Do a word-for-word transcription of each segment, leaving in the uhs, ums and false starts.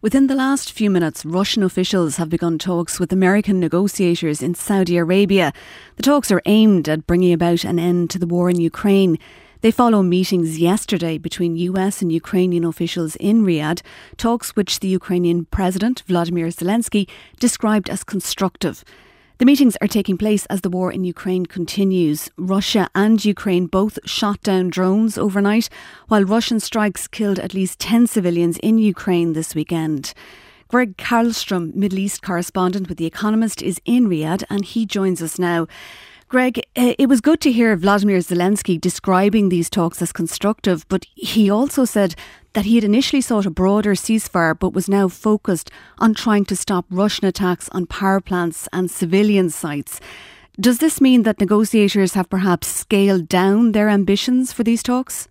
Within the last few minutes, Russian officials have begun talks with American negotiators in Saudi Arabia. The talks are aimed at bringing about an end to the war in Ukraine. They follow meetings yesterday between U S and Ukrainian officials in Riyadh, talks which the Ukrainian President, Volodymyr Zelensky, described as constructive. The meetings are taking place as the war in Ukraine continues. Russia and Ukraine both shot down drones overnight, while Russian strikes killed at least ten civilians in Ukraine this weekend. Greg Karlstrom, Middle East correspondent with The Economist, is in Riyadh and he joins us now. Greg, it was good to hear Volodymyr Zelensky describing these talks as constructive, but he also said that he had initially sought a broader ceasefire but was now focused on trying to stop Russian attacks on power plants and civilian sites. Does this mean that negotiators have perhaps scaled down their ambitions for these talks?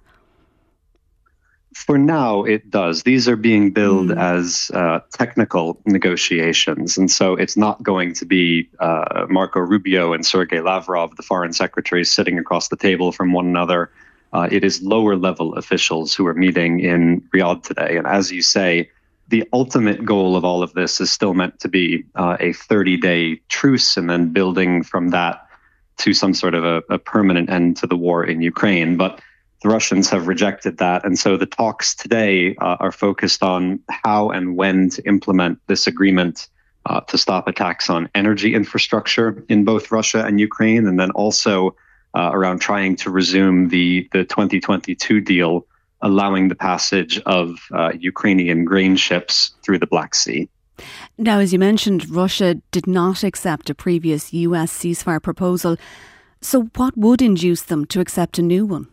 For now, it does. These are being billed mm. as uh, technical negotiations. And so it's not going to be uh, Marco Rubio and Sergei Lavrov, the foreign secretaries, sitting across the table from one another. Uh, it is lower level officials who are meeting in Riyadh today. And as you say, the ultimate goal of all of this is still meant to be uh, a thirty-day truce and then building from that to some sort of a, a permanent end to the war in Ukraine. But the Russians have rejected that. And so the talks today uh, are focused on how and when to implement this agreement uh, to stop attacks on energy infrastructure in both Russia and Ukraine, and then also uh, around trying to resume the, the twenty twenty-two deal, allowing the passage of uh, Ukrainian grain ships through the Black Sea. Now, as you mentioned, Russia did not accept a previous U S ceasefire proposal. So what would induce them to accept a new one?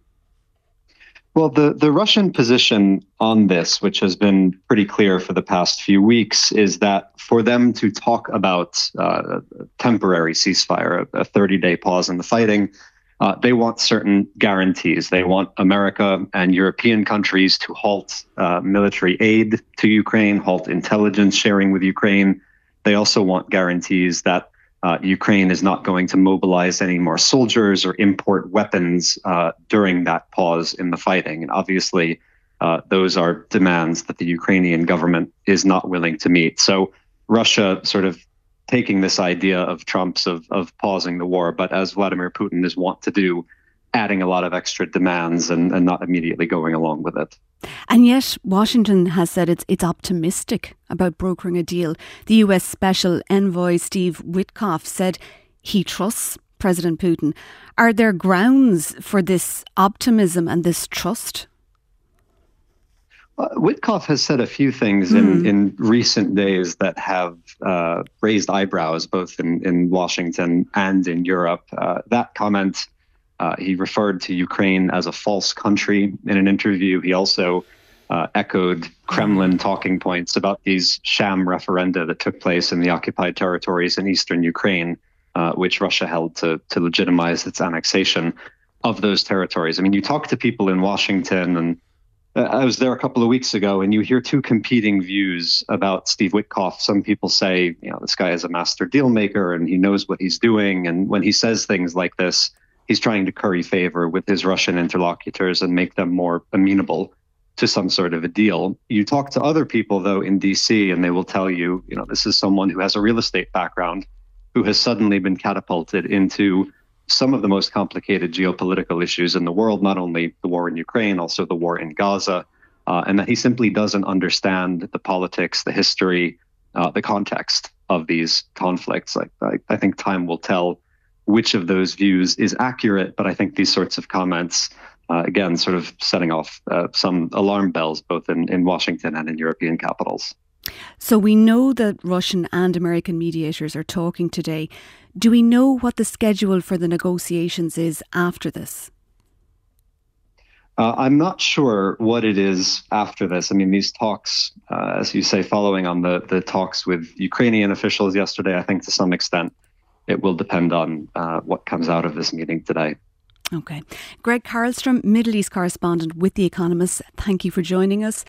Well, the, the Russian position on this, which has been pretty clear for the past few weeks, is that for them to talk about uh, a temporary ceasefire, a thirty-day pause in the fighting, uh, they want certain guarantees. They want America and European countries to halt uh, military aid to Ukraine, halt intelligence sharing with Ukraine. They also want guarantees that Uh, Ukraine is not going to mobilize any more soldiers or import weapons uh, during that pause in the fighting. And obviously, uh, those are demands that the Ukrainian government is not willing to meet. So Russia sort of taking this idea of Trump's of, of pausing the war, but as Vladimir Putin is wont to do, adding a lot of extra demands and, and not immediately going along with it. And yet Washington has said it's it's optimistic about brokering a deal. The U S Special Envoy Steve Witkoff said he trusts President Putin. Are there grounds for this optimism and this trust? Uh, Witkoff has said a few things mm. in, in recent days that have uh, raised eyebrows, both in, in Washington and in Europe. Uh, that comment, Uh, he referred to Ukraine as a false country in an interview. He also uh, echoed Kremlin talking points about these sham referenda that took place in the occupied territories in eastern Ukraine, uh, which Russia held to, to legitimize its annexation of those territories. I mean, you talk to people in Washington, and uh, I was there a couple of weeks ago, and you hear two competing views about Steve Witkoff. Some people say, you know, this guy is a master deal maker and he knows what he's doing. And when he says things like this, he's trying to curry favor with his Russian interlocutors and make them more amenable to some sort of a deal. You talk to other people, though, in D C, and they will tell you, you know, this is someone who has a real estate background, who has suddenly been catapulted into some of the most complicated geopolitical issues in the world, not only the war in Ukraine, also the war in Gaza, uh, and that he simply doesn't understand the politics, the history, uh, the context of these conflicts. Like, I, I think time will tell which of those views is accurate, but I think these sorts of comments, uh, again, sort of setting off uh, some alarm bells, both in, in Washington and in European capitals. So we know that Russian and American mediators are talking today. Do we know what the schedule for the negotiations is after this? Uh, I'm not sure what it is after this. I mean, these talks, uh, as you say, following on the, the talks with Ukrainian officials yesterday, I think to some extent, it will depend on uh, what comes out of this meeting today. Okay. Greg Karlstrom, Middle East correspondent with The Economist, thank you for joining us.